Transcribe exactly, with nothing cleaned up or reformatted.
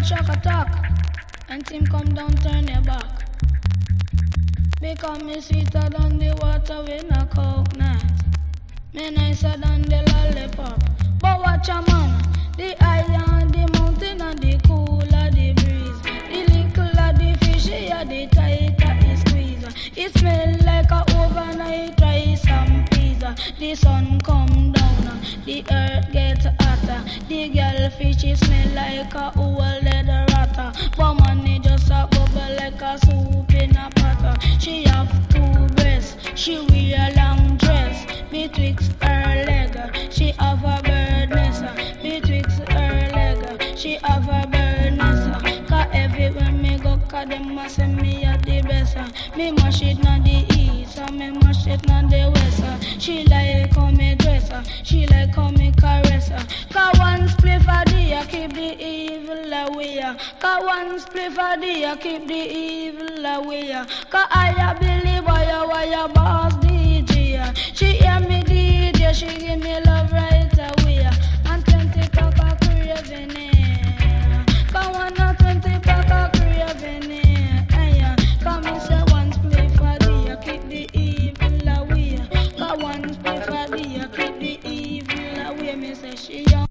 shock attack. And team come down, turn your back. Because me sweeter than the water with a coconut. Me nicer than the lollipop. But watch a man, the higher the mountain and the cooler the breeze. The littler the fishy and the tighter the squeeze. It smell like a overnight rice and pizza. The sun come down, the earth get hotter. The girl fishy smell like a old leather ratter. But man it just a bubble like a soup in a pot. She have two breasts, she wear a long dress. Betwixt her leg, she have a bird nest. Betwixt her leg, she have a bird nest. Cause everywhere me go, cause them a say me a the best. Me mash it na the east, me mash it na the west. She like how me dress, she like how me caress. Cause one spliff a day, keep the evil away. Cause one spliff a day, keep the evil away. Cause I believe why why boss D J. She hear me D J, she give me